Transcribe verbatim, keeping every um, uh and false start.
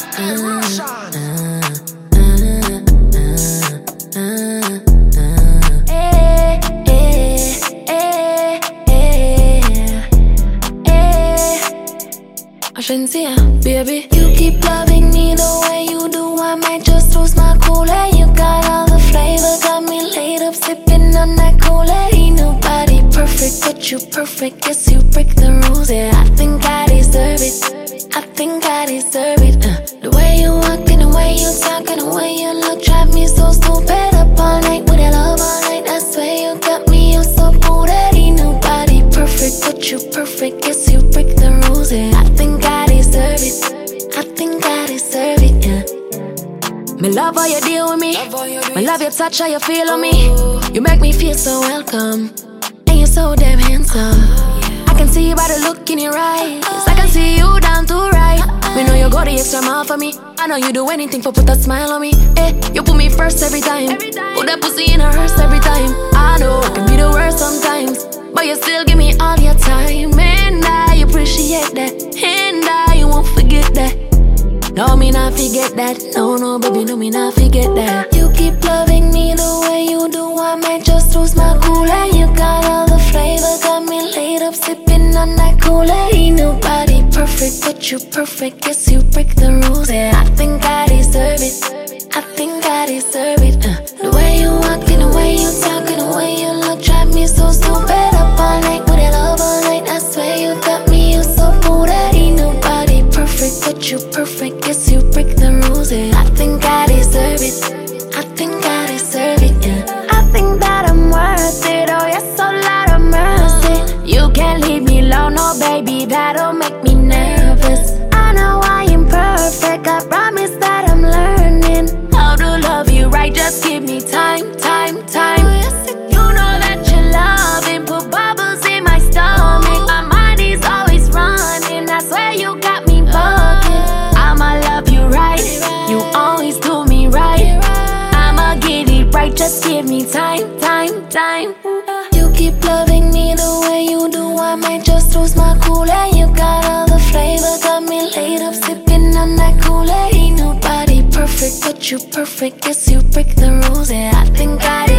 Baby, you keep loving me the way you do, I might just lose my cool. You got all the flavor, got me laid up sipping on that Kool-Aid. Ain't nobody perfect, but you perfect. Guess you break the rules, yeah. I think I deserve it. I think I deserve it. Uh, the way you walk and the way you talk and the way you look drive me so stupid. Up all night with that love all night. I swear you got me, I'm so booted. Ain't nobody perfect, but you perfect. Guess you break the rules, yeah. I think I deserve it. I think I deserve it, yeah. Me love how you deal with me. Me love your touch, how you feel on me. You make me feel so welcome, and you're so damn handsome. I can see by the look in your eyes, I can see you down to right. We know you go the extra mile for me. I know you do anything for put that smile on me. Eh, you put me first every time. Put that pussy in a hearse every time. I know I can be the worst sometimes, but you still give me all your time. And I appreciate that, and I won't forget that. No, me not forget that. No, no, baby, no, me not forget that. You keep loving me the way you do, I might just lose my cool. And you got all the flavor, got me laid up sipping on that Kool-Aid. Ain't nobody perfect, but you perfect. Guess you break the rules, yeah. I think I deserve it. I think I deserve it. Uh, the way you walk and the way you talk and the way you look drive me so stupid. Up all night with that love all night. I swear you got me, you so booted. Ain't nobody perfect, but you perfect. Guess you break the rules, yeah. I think I deserve it. I think I deserve it, yeah. I think that I'm worth it. Oh, yes, so Lord of mercy. You can't leave me alone, no, baby. That'll make me nervous. I know I am perfect. I promise that I'm learning how to love you right. Just give me time, time, time. You know that you're loving, put bubbles in my stomach. My mind is always running. I swear you got me bugging. I'ma love you right. You always do me right. I'ma get it right. Just give me time, time, time. You keep loving me the way you do, I might just lose my cool. And you got all the flavor, got me laid up sipping on that Kool-Aid. Ain't nobody perfect, but you perfect. Guess you break the rules, yeah. I think I